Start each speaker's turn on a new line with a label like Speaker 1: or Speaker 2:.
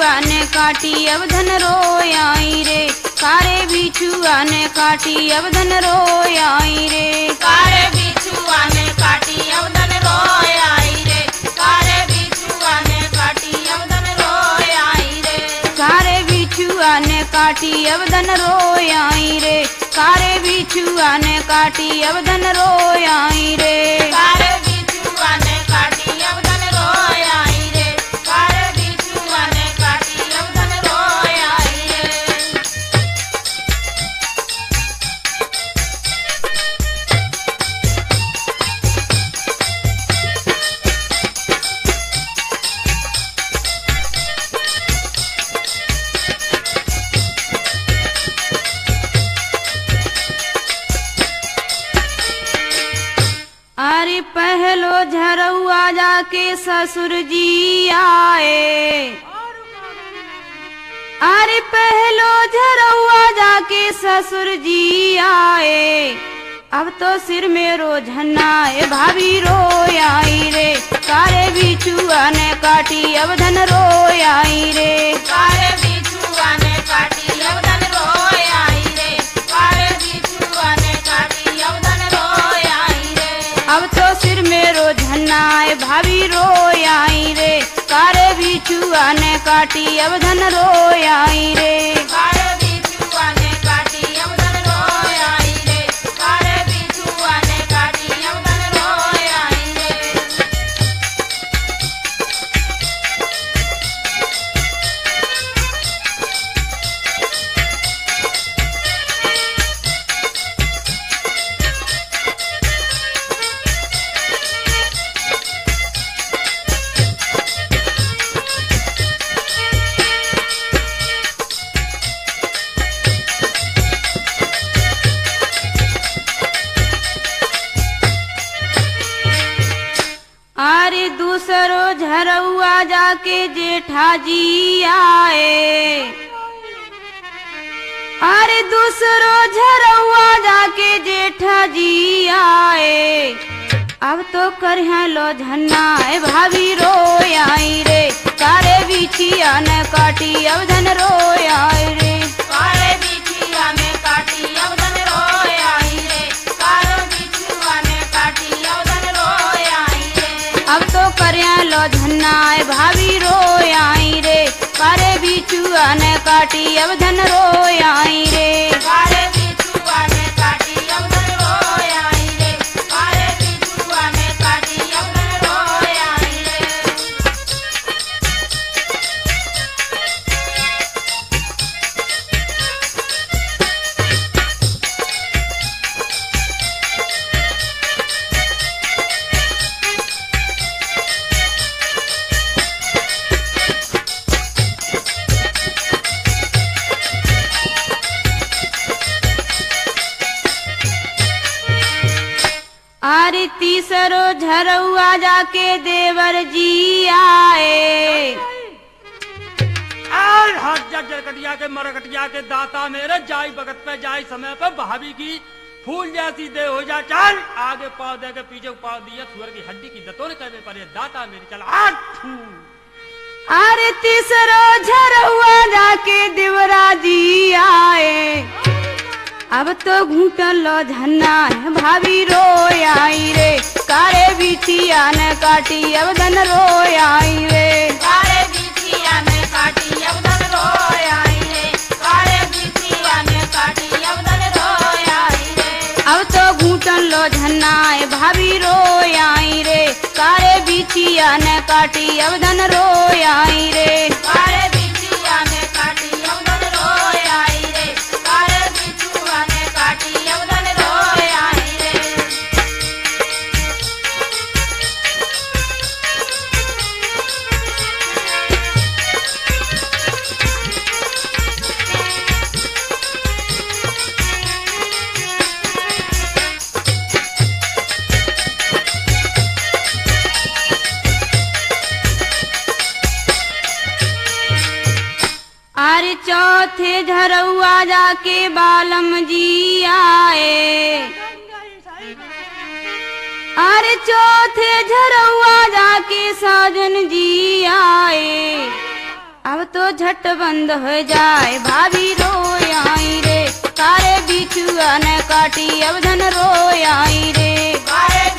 Speaker 1: बिछुआ ने काटी अब धन रोयाई रे, कारे बिछुआ ने काटी अब धन रोयाई रे,
Speaker 2: कारे बिछुआ ने काटी अब धन रोयाई रे, कारे बिछुआ ने काटी अब धन रोयाई रे,
Speaker 1: कारे बिछुआ ने काटी अब धन रोयाई रे, कारे बिछुआ ने काटी अब धन रोयाई रे,
Speaker 2: कारे बिछुआ ने काटी अब धन रोयाई रे, कारे बिछुआ ने काटी अब धन रोयाई रे।
Speaker 1: अरे पहलो झरौआ जाके ससुर जी आए, अरे पहलो झरौआ जाके ससुर जी आए, अब तो सिर में रोझनाए भाभी रोयाई रे, कारे बिछुआ ने काटी अब धन रोयाई रे,
Speaker 2: कारे बिछुआ ने काटी अब धन रोयाई रे, कारे बिछुआ ने काटी अब धन रोयाई रे,
Speaker 1: अब तो सिर में रोझनाए भाभी रोयाई रे, कारे बिछुआ ने काटी अब धन रोयाई रे,
Speaker 2: कारे बिछुआ ने काटी अब धन रोयाई रे, कारे बिछुआ ने काटी अब धन रोयाई रे।
Speaker 1: अरे दूसरो झरौआ जाके जेठा जी आए, अरे दूसरो झरौआ जाके जेठा जी आए, अब तो करहा लो झन्नाए भाभी रोयाई रे, कारे बिछिया ने काटी अब धन रोयाई रे,
Speaker 2: कारे बिछुआ ने काटी अब धन रोयाई रे, कारे बिछुआ ने काटी अब धन रोयाई रे,
Speaker 1: अब तो करया लो झन्नाए भाभी रोयाई रे, कारे बिछुआ ने काटी अब धन रोयाई रे,
Speaker 2: कारे बिछुआ ने काटी अब धन रोयाई रे, कारे बिछुआ ने काटी अब धन रोयाई रे।
Speaker 1: अरे तीसरो झरौआ जाके देवर जी आए,
Speaker 3: और हाथ जा जरकटिया के मरकटिया के दाता मेरे जाई बगत पे जाई समय पे भाभी की फूल जैसी दे हो जा, चल आगे पाव दे के पीछे पाव दिया सुअर की हड्डी की दतोर कहने पर ये दाता मेरी चल आठ।
Speaker 1: अरे तीसरो झरौआ जाके देवरा जी आए, अब तो घूटन लो धन्ना है भाभी रोयाई रे, कारे बिछिया ने काटी अब धन रोयाई रे,
Speaker 2: कारे बिछिया ने काटी अब धन रोयाई रे, कारे बिछिया ने काटी अब धन रोयाई रे,
Speaker 1: अब तो घूटन लो धन्ना है भाभी रोयाई रे, कारे बिछिया ने काटी अब धन रोयाई रे,
Speaker 2: कारे बिछिया ने काटी अब धन रोयाई रे, कारे बिछुआ ने काटी अब धन रोयाई रे।
Speaker 1: अरे चौथे झरौआ जाके बालम जी आए, अरे चौथे झरौआ जाके साजन जी आए, अब तो झट बंद हो जाए भाभी रोय आई रे, कारे बिछुआ ने काटी अब धन रोय आई रे।
Speaker 2: कारे